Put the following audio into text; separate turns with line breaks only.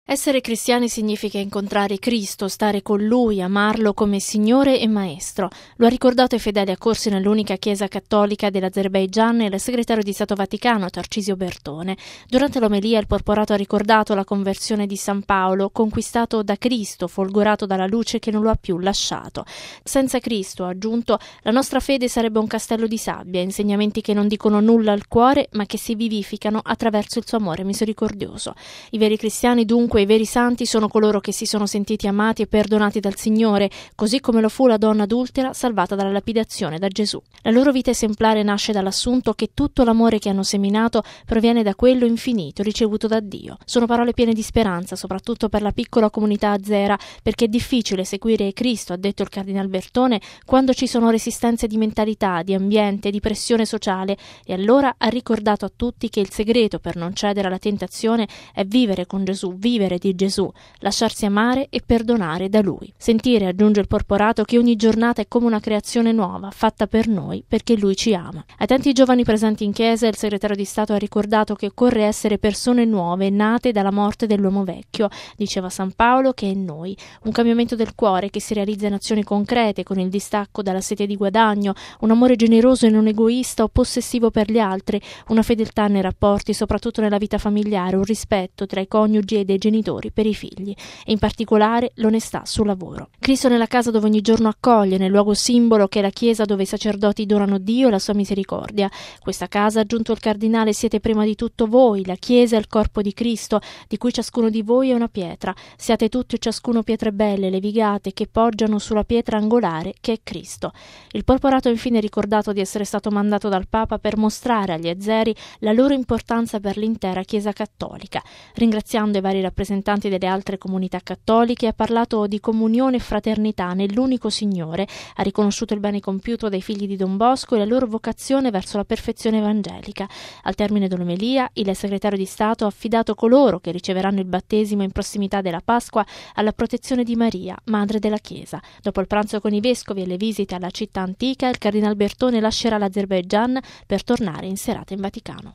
Essere cristiani significa incontrare Cristo, stare con Lui, amarlo come Signore e Maestro. Lo ha ricordato ai fedeli accorsi nell'unica chiesa cattolica dell'Azerbaigian il segretario di Stato Vaticano Tarcisio Bertone. Durante l'omelia il porporato ha ricordato la conversione di San Paolo, conquistato da Cristo, folgorato dalla luce che non lo ha più lasciato. Senza Cristo, ha aggiunto, la nostra fede sarebbe un castello di sabbia, insegnamenti che non dicono nulla al cuore, ma che si vivificano attraverso il suo amore misericordioso. I veri cristiani, dunque, i veri santi sono coloro che si sono sentiti amati e perdonati dal Signore, così come lo fu la donna adultera salvata dalla lapidazione da Gesù. La loro vita esemplare nasce dall'assunto che tutto l'amore che hanno seminato proviene da quello infinito ricevuto da Dio. Sono parole piene di speranza, soprattutto per la piccola comunità azera, perché è difficile seguire Cristo, ha detto il cardinal Bertone, quando ci sono resistenze di mentalità, di ambiente, di pressione sociale, e allora ha ricordato a tutti che il segreto per non cedere alla tentazione è vivere con Gesù, vivere di Gesù, lasciarsi amare e perdonare da Lui. Sentire, aggiunge il porporato, che ogni giornata è come una creazione nuova, fatta per noi, perché Lui ci ama. Ai tanti giovani presenti in chiesa, il segretario di Stato ha ricordato che occorre essere persone nuove, nate dalla morte dell'uomo vecchio. Diceva San Paolo che è in noi, un cambiamento del cuore che si realizza in azioni concrete, con il distacco dalla sete di guadagno, un amore generoso e non egoista o possessivo per gli altri, una fedeltà nei rapporti, soprattutto nella vita familiare, un rispetto tra i coniugi e dei genitori per i figli, e in particolare l'onestà sul lavoro. Cristo nella casa dove ogni giorno accoglie, nel luogo simbolo che è la chiesa dove i sacerdoti donano Dio e la sua misericordia. Questa casa, ha aggiunto il cardinale, siete prima di tutto voi, la chiesa è il corpo di Cristo, di cui ciascuno di voi è una pietra. Siate tutti e ciascuno pietre belle, levigate, che poggiano sulla pietra angolare che è Cristo. Il porporato ha infine ricordato di essere stato mandato dal Papa per mostrare agli azeri la loro importanza per l'intera Chiesa cattolica. Ringraziando i vari rappresentanti delle altre comunità cattoliche, ha parlato di comunione e fraternità nell'unico Signore, ha riconosciuto il bene compiuto dai figli di Don Bosco e la loro vocazione verso la perfezione evangelica. Al termine dell'omelia, il segretario di Stato ha affidato coloro che riceveranno il battesimo in prossimità della Pasqua alla protezione di Maria, Madre della Chiesa. Dopo il pranzo con i vescovi e le visite alla città antica, il cardinal Bertone lascerà l'Azerbaigian per tornare in serata in Vaticano.